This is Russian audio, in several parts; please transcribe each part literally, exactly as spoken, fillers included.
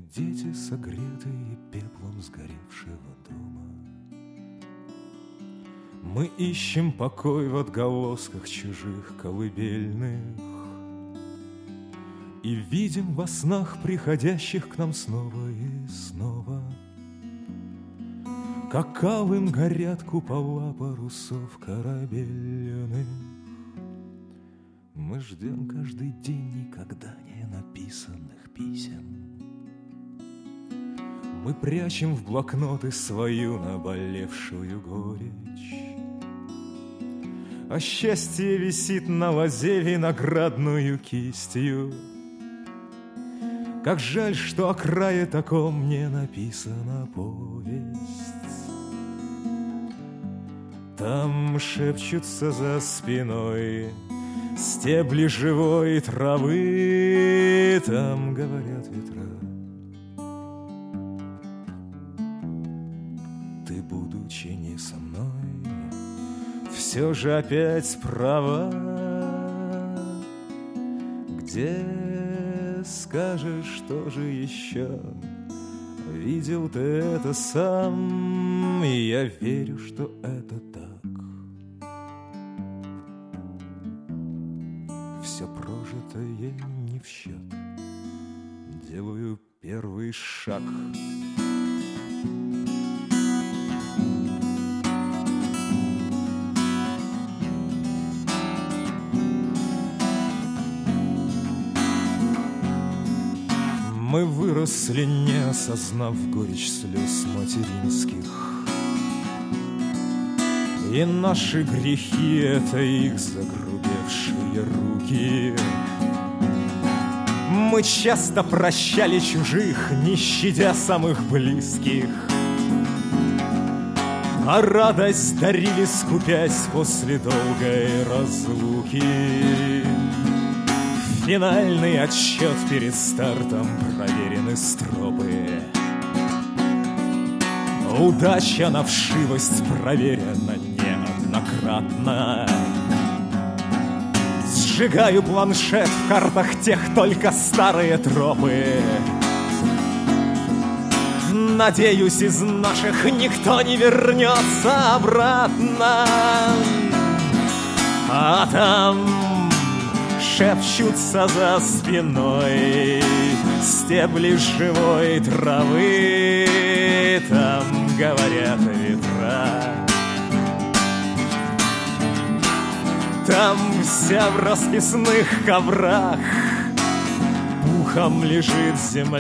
дети, согретые пеплом сгоревшего дома. Мы ищем покой в отголосках чужих колыбельных и видим во снах, приходящих к нам снова и снова, как алым горят купола парусов корабельных. Мы ждем каждый день никогда не написанных писем. Мы прячем в блокноты свою наболевшую горечь, а счастье висит на лозе виноградную кистью. Как жаль, что о крае таком не написана повесть. Там шепчутся за спиной стебли живой травы, там говорят ветра: ты, будучи не со мной, все же опять права. Где скажешь, что же еще? Видел ты это сам, и я верю, что это так. Все прожитое не в счет. Делаю первый шаг. Мы выросли, не осознав горечь слез материнских, и наши грехи — это их загрубевшие руки. Мы часто прощали чужих, не щадя самых близких, а радость дарили, скупясь после долгой разлуки. Финальный отсчет перед стартом проверены стропы. Удача на вшивость проверена неоднократно. Сжигаю планшет, в картах тех только старые тропы. Надеюсь, из наших никто не вернется обратно. А там шепчутся за спиной стебли живой травы, там говорят ветра. Там вся в расписных коврах пухом лежит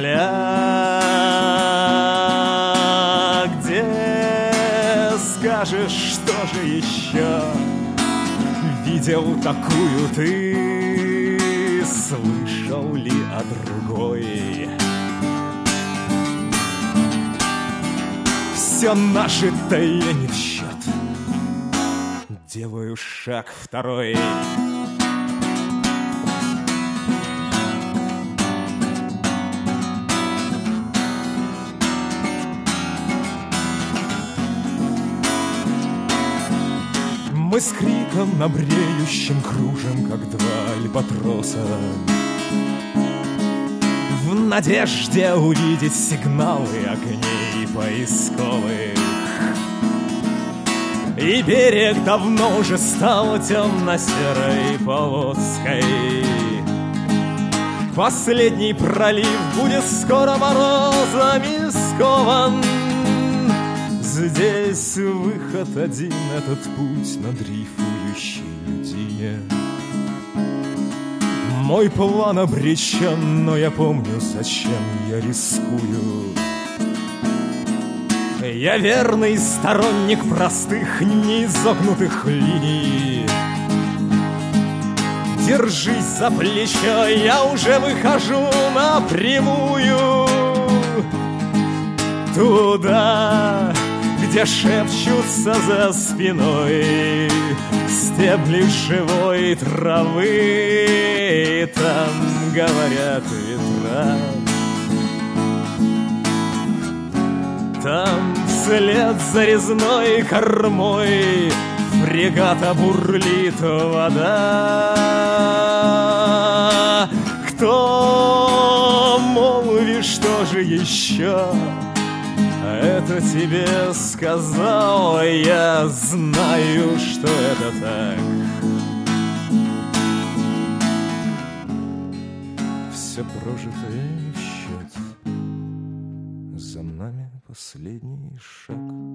земля. Где скажешь, что же еще видел такую ты? Слышал ли о другой? Все наше-то я не в счет. Делаю шаг второй. Мы с криком на бреющем кружим, как два альбатроса, в надежде увидеть сигналы огней поисковых. И берег давно уже стал темно-серой полоской. Последний пролив будет скоро морозами скован. Здесь выход один, этот путь на дрейфующей льдине. Мой план обречен, но я помню, зачем я рискую. Я верный сторонник простых, неизогнутых линий. Держись за плечо, я уже выхожу напрямую. Туда, где шепчутся за спиной стебли живой травы, там говорят ветра. Там вслед за резной кормой фрегата бурлит вода. Кто молвит, что же еще это тебе сказал? Я знаю, что это так. Все прожитое в счет, за нами последний шаг.